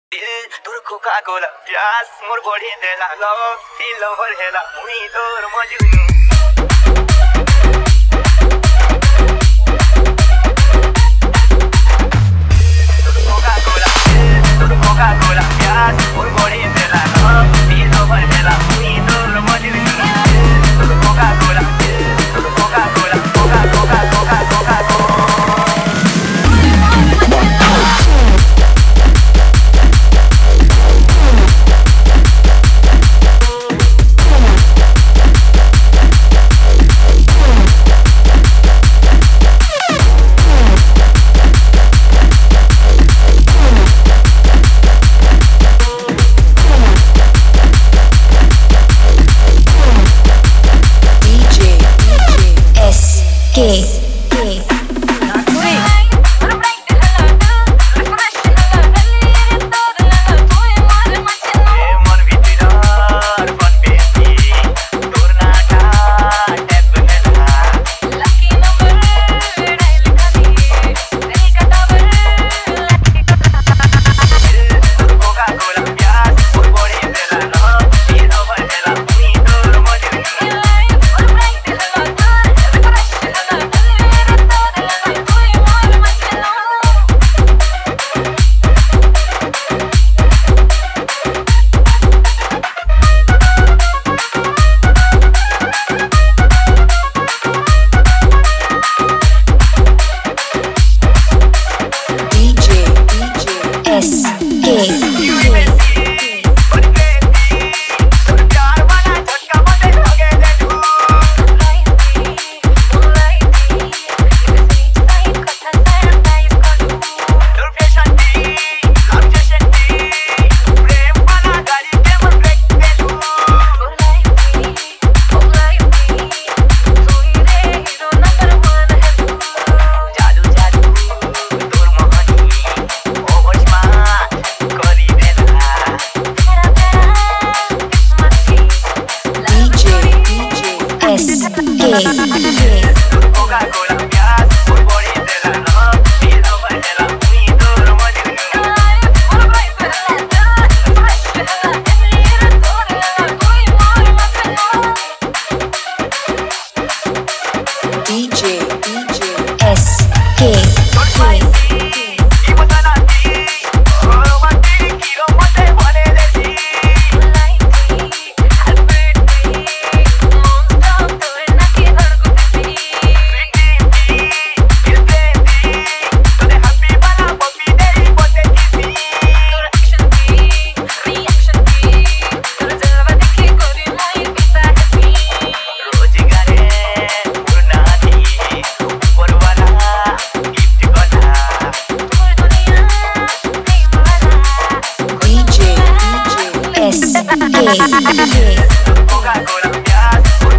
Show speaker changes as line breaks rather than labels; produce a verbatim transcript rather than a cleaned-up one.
তোর কোকা কোলা প্যাস মোর বড়ি দেলা লভ ফিল ওভার হেলা মুই তোর মজনু তোর কোকা কোলা তোর কোকা কোলা প্যাস মোর বড়ি দেলা লভ ফিল ওভার হেলা মুই তোর মজনু তোর কোকা কোলা তোর Coca Cola Coca Coca Coca Coca
Que
Coca-Cola,